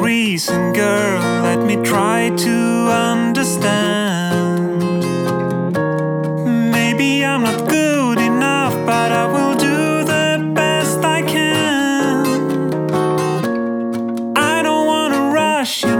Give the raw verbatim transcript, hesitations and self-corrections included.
reason, girl, let me try to understand. Maybe I'm not good enough, but I will do the best I can. I don't wanna rush you